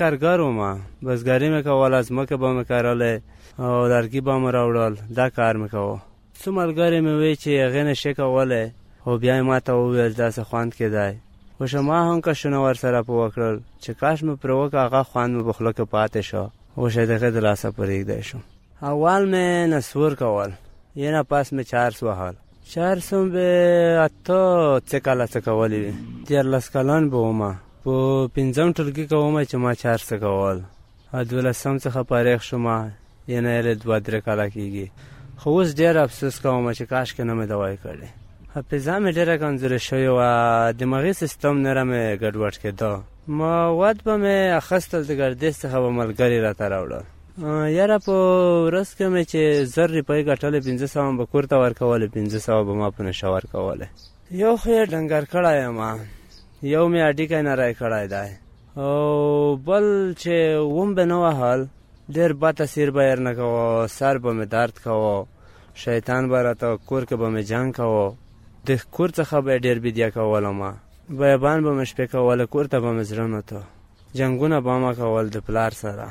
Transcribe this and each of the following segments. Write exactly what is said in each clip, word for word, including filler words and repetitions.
کارګر وم، بزګري مې کوله، ځمکه به مې کرلې او لرګي به مې راوړل، دا کار مې کوه. څو ملګري مې وی چې هغې نه شي کولی، خو بیا یې ما ته وویل داسې خوند کېدی. خو شما هم کشونه ورسره په وکړل چې کاش مې پرې وکړه، هغه خوند مې په خوله کې پاتې شو، خو شاید هغې د لاسه پرېږدی شو. اول مې نسور کول، یې نه پس مې چارس وهل. چارس هم به اته څه کاله څه کولی وي، دیارلس کلن به ومه. په پنځم ټولګي کې ومه چې ما چارس کول، دولسم څخه فارغ شومه، یعنې یې دوه درې کاله کېږي. خو اوس ډېر افسوس کوم چې کاشکې نه مې دوا کړې. حافظه مې ډېره کمزورې شوې وه، دماغي سیستم نره مې ګډوډ کېده. مواد به مې اخیستل، د ګردش څخه به ملګري راته راوړل. یاره په ورځ کې مې چې زر روپۍ ګټلې، پنځه سوه به کور ته ورکولې، پنځه سوه به ما په نشه ورکولې. یو خو یې ډنګر کړی یم، یو مې هډوکی نری کړی دی، او بل چې وم به نه وهل، ډېر بد تاثیر به یې نه کوه، سر به مې درد کوه، شیطان به راته کور کې به مې جنګ کوه، د کور څخه به یې ډېر بیدیا کولم، بیابان به مې شپې کوله، کور ته به مې زړه نه ته، جنګونه به مې کول د پلار سره.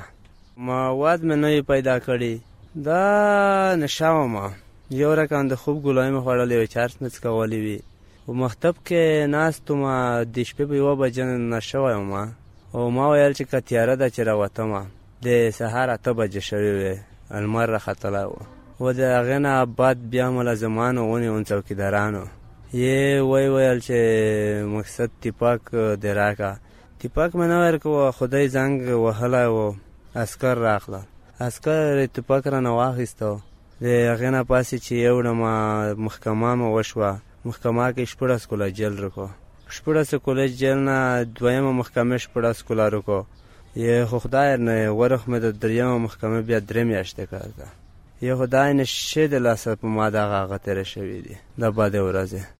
مواد مې نوی پیدا کړي، دا نشه ومه، یو رقم د خوب ګولۍ مې خوړلې وې، چارس مې څکولې وي. په مکتب کې ناست ومه، د شپې په یوه بجې نشه وم، او ما ویل چې که تیاره ده چې راوتمه. د سهار اته بجې شوې وې، لمر راختلی و، و د هغې نه بعد بیا ملازمانو ونیول، څوکیدارانو یې وی ویل چې مقصد ټیپاک دې راکړه. ټیپاک مې نه ورکوه، خدای زنګ وهلی و، عسکر راغله، عسکر ټیپاک رانه واخیسته. د هغې نه پاسې چې یوړمه محکمه مې وشوه، محکمه کې شپوړس کاله جیل رکو، شپوړس کاله جیل نه دویمه محکمې شپوړس کاله رکو. یې خو خدای نه ورخ مې د دریمه محکمې بیا درې میاشتې کار ده. یې خدای نشي د لاسه په ما دغه هغه تېره شوي دي، دا بدې ورځې.